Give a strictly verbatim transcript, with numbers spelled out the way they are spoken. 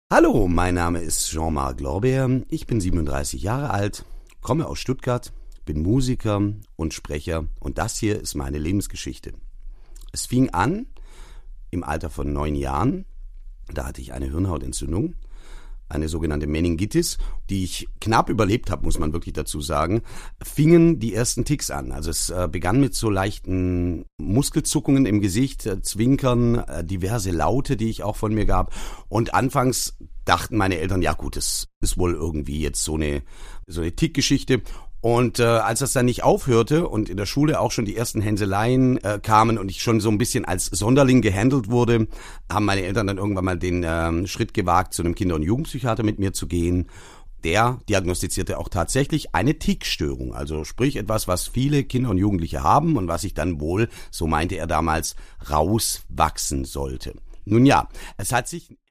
Hallo, mein Name ist Jean-Marc Lorbeer, ich bin siebenunddreißig Jahre alt, komme aus Stuttgart, bin Musiker und Sprecher und das hier ist meine Lebensgeschichte. Es fing an im Alter von neun Jahren, da hatte ich eine Hirnhautentzündung, eine sogenannte Meningitis, die ich knapp überlebt habe, muss man wirklich dazu sagen, fingen die ersten Tics an. Also es äh, begann mit so leichten Muskelzuckungen im Gesicht, äh, Zwinkern, äh, diverse Laute, die ich auch von mir gab. Und anfangs dachten meine Eltern, ja gut, das ist wohl irgendwie jetzt so eine, so eine Tick-Geschichte. Und äh, als das dann nicht aufhörte und in der Schule auch schon die ersten Hänseleien äh, kamen und ich schon so ein bisschen als Sonderling gehandelt wurde, haben meine Eltern dann irgendwann mal den äh, Schritt gewagt, zu einem Kinder- und Jugendpsychiater mit mir zu gehen. Der diagnostizierte auch tatsächlich eine Tickstörung, also sprich etwas, was viele Kinder und Jugendliche haben und was sich dann wohl, so meinte er damals, rauswachsen sollte. Nun ja, es hat sich